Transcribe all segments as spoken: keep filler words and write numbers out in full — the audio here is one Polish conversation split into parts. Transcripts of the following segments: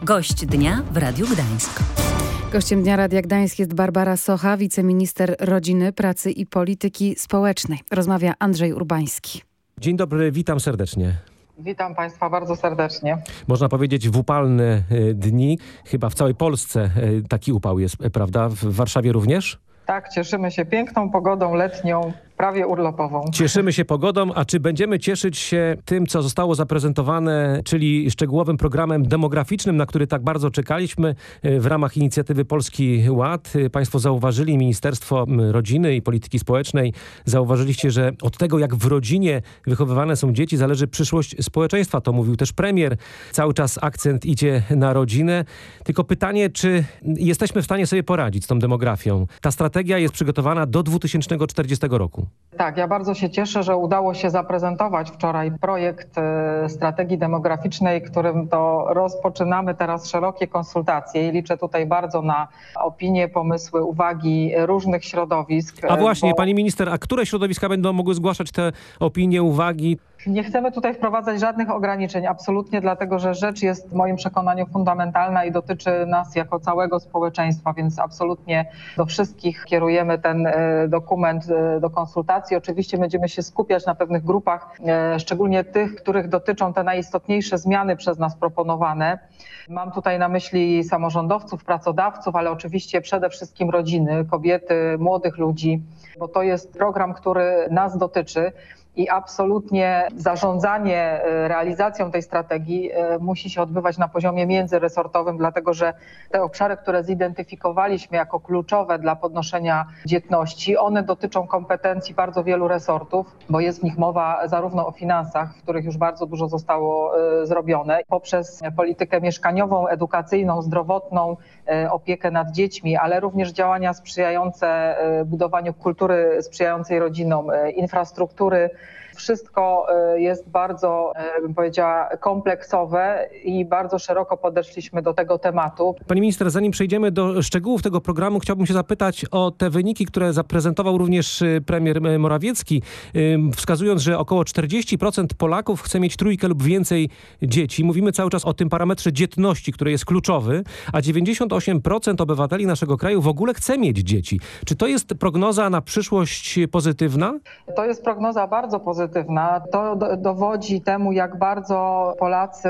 Gość dnia w Radiu Gdańsk. Gościem Dnia Radia Gdańsk jest Barbara Socha, wiceminister rodziny, pracy i polityki społecznej. Rozmawia Andrzej Urbański. Dzień dobry, witam serdecznie. Witam Państwa bardzo serdecznie. Można powiedzieć w upalne dni. Chyba w całej Polsce taki upał jest, prawda? W Warszawie również? Tak, cieszymy się piękną pogodą letnią, prawie urlopową. Cieszymy się pogodą, a czy będziemy cieszyć się tym, co zostało zaprezentowane, czyli szczegółowym programem demograficznym, na który tak bardzo czekaliśmy w ramach inicjatywy Polski Ład? Państwo zauważyli, Ministerstwo Rodziny i Polityki Społecznej, zauważyliście, że od tego, jak w rodzinie wychowywane są dzieci, zależy przyszłość społeczeństwa. To mówił też premier. Cały czas akcent idzie na rodzinę. Tylko pytanie, czy jesteśmy w stanie sobie poradzić z tą demografią? Ta strategia jest przygotowana do dwa tysiące czterdziestego roku. Tak, ja bardzo się cieszę, że udało się zaprezentować wczoraj projekt strategii demograficznej, którym to rozpoczynamy teraz szerokie konsultacje i liczę tutaj bardzo na opinie, pomysły, uwagi różnych środowisk. A właśnie, bo... pani minister, a które środowiska będą mogły zgłaszać te opinie, uwagi? Nie chcemy tutaj wprowadzać żadnych ograniczeń, absolutnie, dlatego że rzecz jest w moim przekonaniu fundamentalna i dotyczy nas jako całego społeczeństwa, więc absolutnie do wszystkich kierujemy ten dokument do konsultacji. Oczywiście będziemy się skupiać na pewnych grupach, szczególnie tych, których dotyczą te najistotniejsze zmiany przez nas proponowane. Mam tutaj na myśli samorządowców, pracodawców, ale oczywiście przede wszystkim rodziny, kobiety, młodych ludzi, bo to jest program, który nas dotyczy. I absolutnie zarządzanie realizacją tej strategii musi się odbywać na poziomie międzyresortowym, dlatego że te obszary, które zidentyfikowaliśmy jako kluczowe dla podnoszenia dzietności, one dotyczą kompetencji bardzo wielu resortów, bo jest w nich mowa zarówno o finansach, w których już bardzo dużo zostało zrobione, poprzez politykę mieszkaniową, edukacyjną, zdrowotną, opiekę nad dziećmi, ale również działania sprzyjające budowaniu kultury sprzyjającej rodzinom, infrastruktury. Wszystko jest bardzo, bym powiedziała, kompleksowe i bardzo szeroko podeszliśmy do tego tematu. Pani minister, zanim przejdziemy do szczegółów tego programu, chciałbym się zapytać o te wyniki, które zaprezentował również premier Morawiecki, wskazując, że około czterdzieści procent Polaków chce mieć trójkę lub więcej dzieci. Mówimy cały czas o tym parametrze dzietności, który jest kluczowy, a dziewięćdziesiąt osiem procent obywateli naszego kraju w ogóle chce mieć dzieci. Czy to jest prognoza na przyszłość pozytywna? To jest prognoza bardzo pozytywna. To do, dowodzi temu, jak bardzo Polacy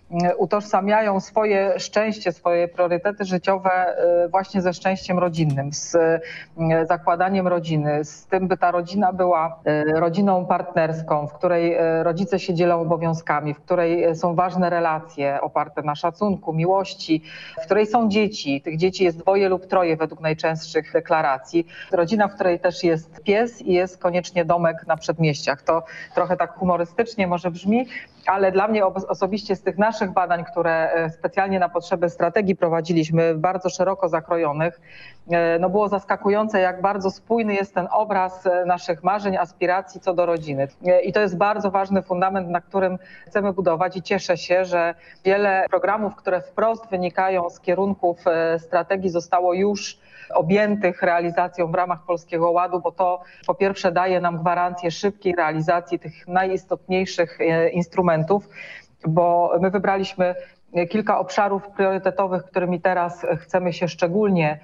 utożsamiają swoje szczęście, swoje priorytety życiowe właśnie ze szczęściem rodzinnym, z zakładaniem rodziny, z tym, by ta rodzina była rodziną partnerską, w której rodzice się dzielą obowiązkami, w której są ważne relacje oparte na szacunku, miłości, w której są dzieci. Tych dzieci jest dwoje lub troje według najczęstszych deklaracji. Rodzina, w której też jest pies i jest koniecznie domek na przedmieściach. To trochę tak humorystycznie może brzmi, ale dla mnie osobiście z tych naszych badań, które specjalnie na potrzeby strategii prowadziliśmy, bardzo szeroko zakrojonych, no było zaskakujące, jak bardzo spójny jest ten obraz naszych marzeń, aspiracji co do rodziny. I to jest bardzo ważny fundament, na którym chcemy budować i cieszę się, że wiele programów, które wprost wynikają z kierunków strategii, zostało już objętych realizacją w ramach Polskiego Ładu, bo to po pierwsze daje nam gwarancję szybkiej realizacji tych najistotniejszych instrumentów, bo my wybraliśmy kilka obszarów priorytetowych, którymi teraz chcemy się szczególnie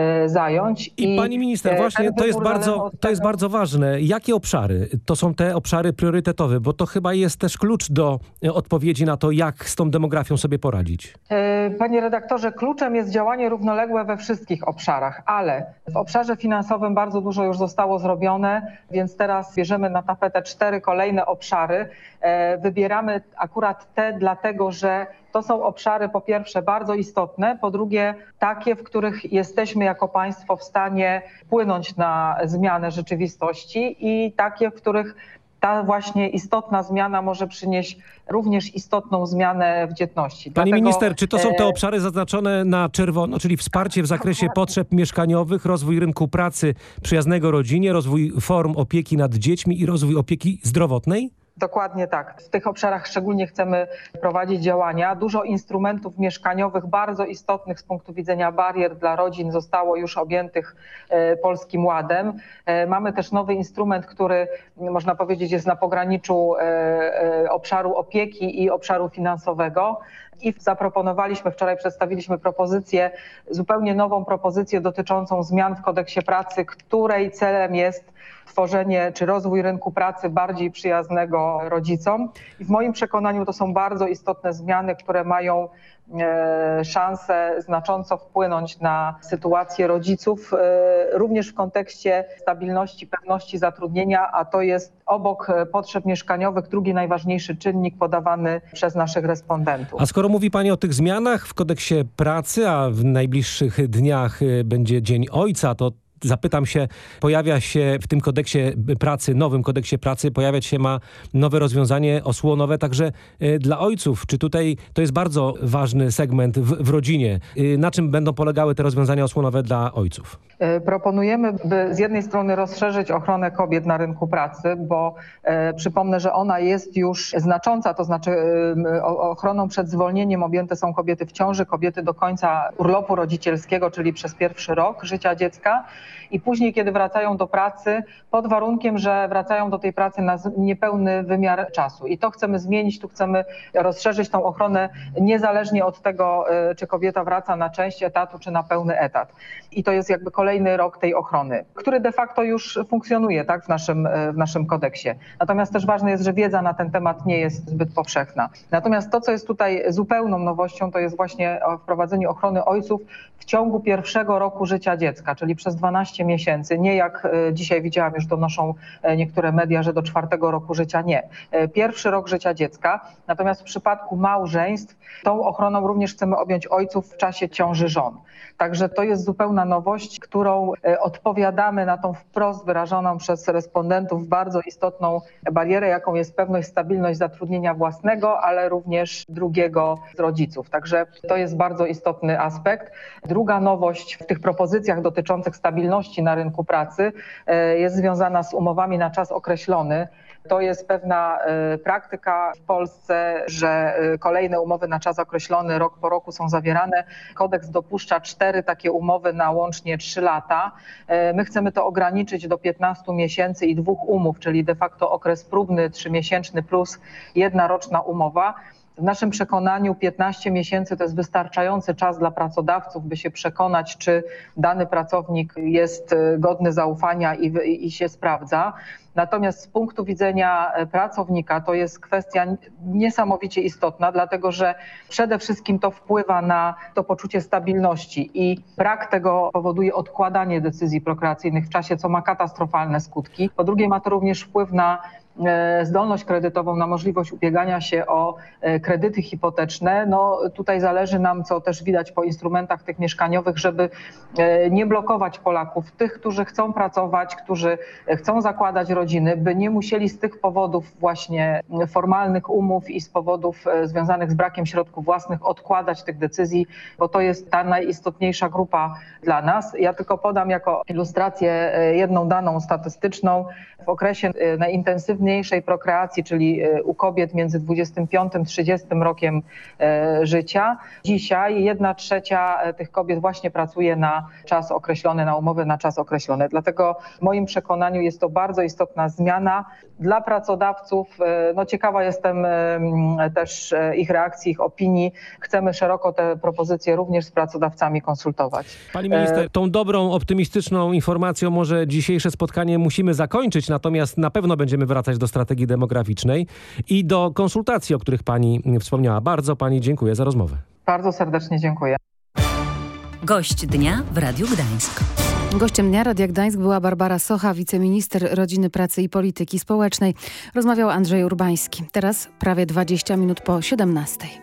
zająć. I, I pani minister, właśnie to jest, bardzo, to jest bardzo ważne. Jakie obszary? To są te obszary priorytetowe, bo to chyba jest też klucz do odpowiedzi na to, jak z tą demografią sobie poradzić. Panie redaktorze, kluczem jest działanie równoległe we wszystkich obszarach, ale w obszarze finansowym bardzo dużo już zostało zrobione, więc teraz bierzemy na tapetę cztery kolejne obszary. Wybieramy akurat te dlatego, że to są obszary po pierwsze bardzo istotne, po drugie takie, w których jesteśmy jako państwo w stanie wpłynąć na zmianę rzeczywistości i takie, w których ta właśnie istotna zmiana może przynieść również istotną zmianę w dzietności. Pani Dlatego, minister, czy to są te obszary zaznaczone na czerwono, czyli wsparcie w zakresie potrzeb mieszkaniowych, rozwój rynku pracy przyjaznego rodzinie, rozwój form opieki nad dziećmi i rozwój opieki zdrowotnej? Dokładnie tak. W tych obszarach szczególnie chcemy prowadzić działania. Dużo instrumentów mieszkaniowych bardzo istotnych z punktu widzenia barier dla rodzin zostało już objętych Polskim Ładem. Mamy też nowy instrument, który można powiedzieć jest na pograniczu obszaru opieki i obszaru finansowego. i zaproponowaliśmy, wczoraj przedstawiliśmy propozycję, zupełnie nową propozycję dotyczącą zmian w kodeksie pracy, której celem jest tworzenie czy rozwój rynku pracy bardziej przyjaznego rodzicom. I w moim przekonaniu to są bardzo istotne zmiany, które mają szansę znacząco wpłynąć na sytuację rodziców, również w kontekście stabilności, pewności zatrudnienia, a to jest obok potrzeb mieszkaniowych drugi najważniejszy czynnik podawany przez naszych respondentów. A skoro mówi Pani o tych zmianach w kodeksie pracy, a w najbliższych dniach będzie Dzień Ojca, to zapytam się, pojawia się w tym kodeksie pracy, nowym kodeksie pracy, pojawiać się ma nowe rozwiązanie osłonowe także dla ojców. Czy tutaj to jest bardzo ważny segment w, w rodzinie? Na czym będą polegały te rozwiązania osłonowe dla ojców? Proponujemy, by z jednej strony rozszerzyć ochronę kobiet na rynku pracy, bo e, przypomnę, że ona jest już znacząca, to znaczy e, ochroną przed zwolnieniem objęte są kobiety w ciąży, kobiety do końca urlopu rodzicielskiego, czyli przez pierwszy rok życia dziecka i później, kiedy wracają do pracy, pod warunkiem, że wracają do tej pracy na niepełny wymiar czasu. I to chcemy zmienić, tu chcemy rozszerzyć tą ochronę niezależnie od tego, e, czy kobieta wraca na część etatu, czy na pełny etat. I to jest jakby kolejny rok tej ochrony, który de facto już funkcjonuje, tak, w naszym, w naszym kodeksie. Natomiast też ważne jest, że wiedza na ten temat nie jest zbyt powszechna. Natomiast to, co jest tutaj zupełną nowością, to jest właśnie wprowadzenie ochrony ojców w ciągu pierwszego roku życia dziecka, czyli przez dwanaście miesięcy. Nie jak dzisiaj widziałam, już donoszą niektóre media, że do czwartego roku życia nie. Pierwszy rok życia dziecka. Natomiast w przypadku małżeństw tą ochroną również chcemy objąć ojców w czasie ciąży żon. Także to jest zupełna nowość, którą odpowiadamy na tą wprost wyrażoną przez respondentów bardzo istotną barierę, jaką jest pewność, stabilność zatrudnienia własnego, ale również drugiego z rodziców. Także to jest bardzo istotny aspekt. Druga nowość w tych propozycjach dotyczących stabilności na rynku pracy jest związana z umowami na czas określony. To jest pewna praktyka w Polsce, że kolejne umowy na czas określony rok po roku są zawierane. Kodeks dopuszcza cztery takie umowy na łącznie trzy lata. My chcemy to ograniczyć do piętnastu miesięcy i dwóch umów, czyli de facto okres próbny trzymiesięczny plus jedna roczna umowa. W naszym przekonaniu piętnaście miesięcy to jest wystarczający czas dla pracodawców, by się przekonać, czy dany pracownik jest godny zaufania i, i się sprawdza. Natomiast z punktu widzenia pracownika to jest kwestia niesamowicie istotna, dlatego że przede wszystkim to wpływa na to poczucie stabilności i brak tego powoduje odkładanie decyzji prokreacyjnych w czasie, co ma katastrofalne skutki. Po drugie, ma to również wpływ na zdolność kredytową, na możliwość ubiegania się o kredyty hipoteczne. No tutaj zależy nam, co też widać po instrumentach tych mieszkaniowych, żeby nie blokować Polaków, tych, którzy chcą pracować, którzy chcą zakładać rodziny, by nie musieli z tych powodów właśnie formalnych umów i z powodów związanych z brakiem środków własnych odkładać tych decyzji, bo to jest ta najistotniejsza grupa dla nas. Ja tylko podam jako ilustrację jedną daną statystyczną. W okresie najintensywniejszej prokreacji, czyli u kobiet między dwudziestym piątym a trzydziestym rokiem życia, dzisiaj jedna trzecia tych kobiet właśnie pracuje na czas określony, na umowy na czas określony. Dlatego w moim przekonaniu jest to bardzo istotna zmiana dla pracodawców. No ciekawa jestem też ich reakcji, ich opinii. Chcemy szeroko te propozycje również z pracodawcami konsultować. Pani minister, tą dobrą, optymistyczną informacją może dzisiejsze spotkanie musimy zakończyć, natomiast na pewno będziemy wracać do strategii demograficznej i do konsultacji, o których pani wspomniała. Bardzo pani dziękuję za rozmowę. Bardzo serdecznie dziękuję. Gość dnia w Radiu Gdańsk. Gościem dnia Radia Gdańsk była Barbara Socha, wiceminister Rodziny, Pracy i Polityki Społecznej. Rozmawiał Andrzej Urbański. Teraz prawie dwadzieścia minut po siedemnastej.